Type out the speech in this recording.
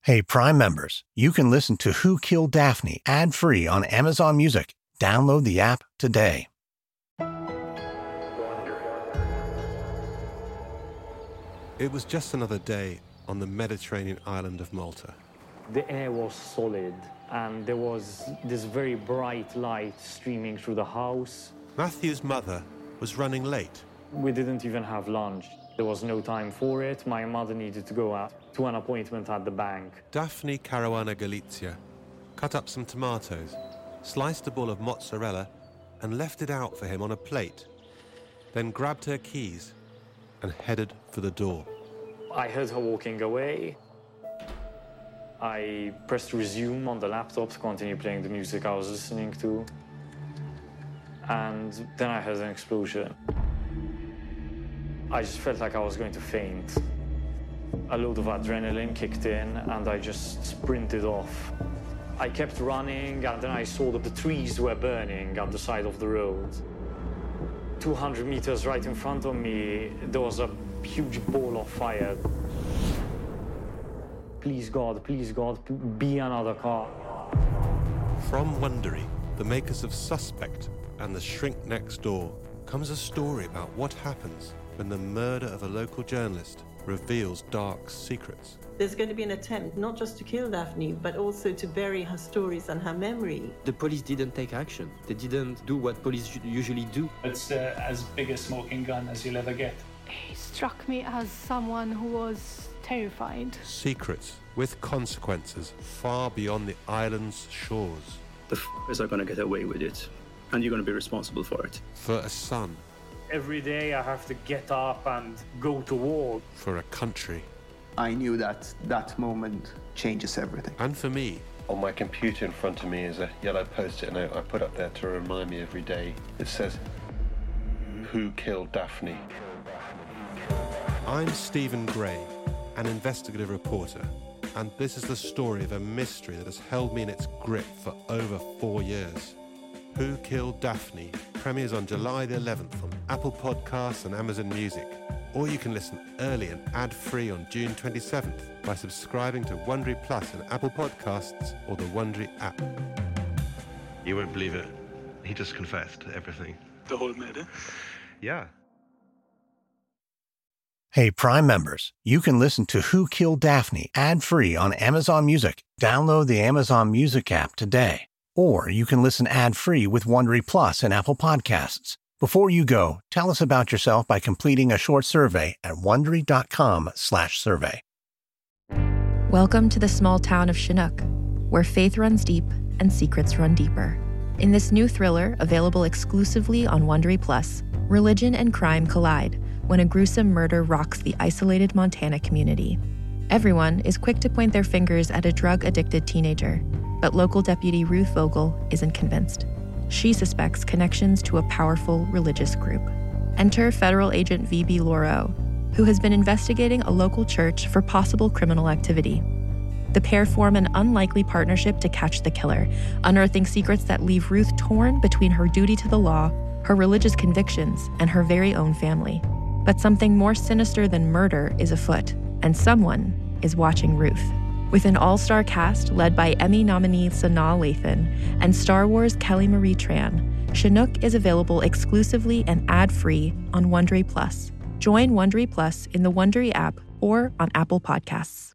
Hey, Prime members, you can listen to Who Killed Daphne ad-free on Amazon Music. Download the app today. It was just another day on the Mediterranean island of Malta. The air was solid, and there was this very bright light streaming through the house. Matthew's mother was running late. We didn't even have lunch. There was no time for it. My mother needed to go out to an appointment at the bank. Daphne Caruana Galizia cut up some tomatoes, sliced a ball of mozzarella, and left it out for him on a plate. Then grabbed her keys and headed for the door. I heard her walking away. I pressed resume on the laptop to continue playing the music I was listening to. And then I heard an explosion. I just felt like I was going to faint. A load of adrenaline kicked in, and I just sprinted off. I kept running, and then I saw that the trees were burning at the side of the road. 200 meters right in front of me, there was a huge ball of fire. Please God, be another car. From Wondery, the makers of Suspect and The Shrink Next Door, comes a story about what happens when the murder of a local journalist reveals dark secrets. There's going to be an attempt not just to kill Daphne, but also to bury her stories and her memory. The police didn't take action. They didn't do what police usually do. It's as big a smoking gun as you'll ever get. He struck me as someone who was terrified. Secrets with consequences far beyond the island's shores. The f***ers are going to get away with it, and you're going to be responsible for it. For a son. Every day I have to get up and go to war. For a country. I knew that that moment changes everything. And for me. On my computer in front of me is a yellow post-it note I put up there to remind me every day. It says, "Who killed Daphne?" I'm Stephen Gray, an investigative reporter, and this is the story of a mystery that has held me in its grip for over 4 years. Who Killed Daphne premieres on July the 11th on Apple Podcasts and Amazon Music, or you can listen early and ad-free on June 27th by subscribing to Wondery Plus in Apple Podcasts or the Wondery app. You won't believe it. He just confessed everything. The whole murder? Yeah. Hey, Prime members, you can listen to Who Killed Daphne ad-free on Amazon Music. Download the Amazon Music app today. Or you can listen ad-free with Wondery Plus and Apple Podcasts. Before you go, tell us about yourself by completing a short survey at Wondery.com/survey. Welcome to the small town of Chinook, where faith runs deep and secrets run deeper. In this new thriller, available exclusively on Wondery Plus, religion and crime collide when a gruesome murder rocks the isolated Montana community. Everyone is quick to point their fingers at a drug-addicted teenager, but local deputy Ruth Vogel isn't convinced. She suspects connections to a powerful religious group. Enter federal agent V.B. Laureau, who has been investigating a local church for possible criminal activity. The pair form an unlikely partnership to catch the killer, unearthing secrets that leave Ruth torn between her duty to the law, her religious convictions, and her very own family. But something more sinister than murder is afoot, and someone is watching Ruth. With an all-star cast led by Emmy nominee Sanaa Lathan and Star Wars Kelly Marie Tran, Chinook is available exclusively and ad-free on Wondery Plus. Join Wondery Plus in the Wondery app or on Apple Podcasts.